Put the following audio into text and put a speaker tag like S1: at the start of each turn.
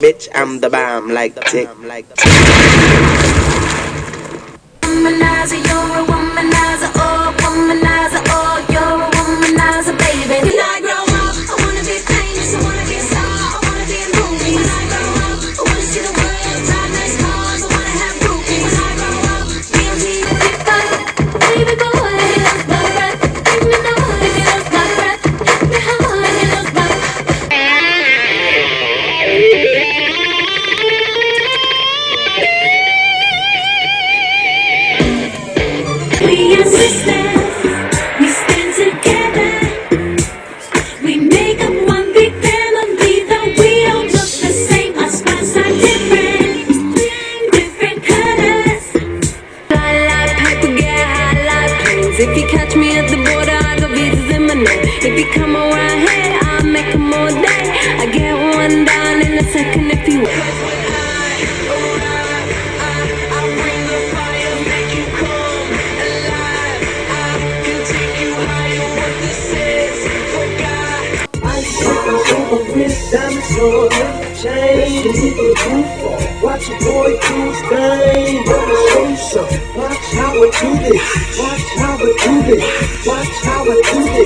S1: Bitch, I'm the bomb like tick.
S2: Womanizer, you're a womanizer, oh, womanizer, oh, you're a womanizer, baby. When I grow up, I wanna be famous, I wanna be a star, I wanna be in movies. When I grow up, I wanna see the world, drive nice cars, I wanna have groupies. When I grow up, be on TV. Baby boy, you look my breath, make me know if you look my breath, hit me hard, you look my we are sisters, we stand together. We make up one big family, though we don't look the same. Our spots are different, different colors. Fly like paper, get high like planes. If you catch me at the border, I got visas in my name. If you come around here, I'll make them all day. I get one down in a second if you
S3: Diamonds on the chain, watch your boy do his thing.